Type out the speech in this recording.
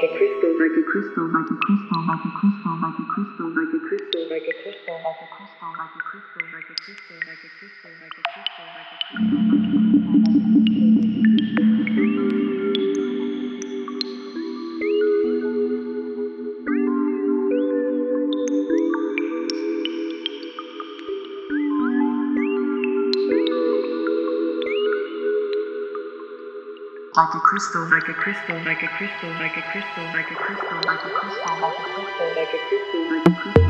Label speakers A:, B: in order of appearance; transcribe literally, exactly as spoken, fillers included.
A: a crystal, like a crystal, like a crystal, like a crystal, like a crystal, like a crystal, like a crystal, like a crystal, like a crystal, like a crystal, like a crystal, like a crystal, like a like a crystal, like a crystal, like a crystal, like a crystal, like a crystal, like a crystal, like a crystal, like a crystal, like a crystal.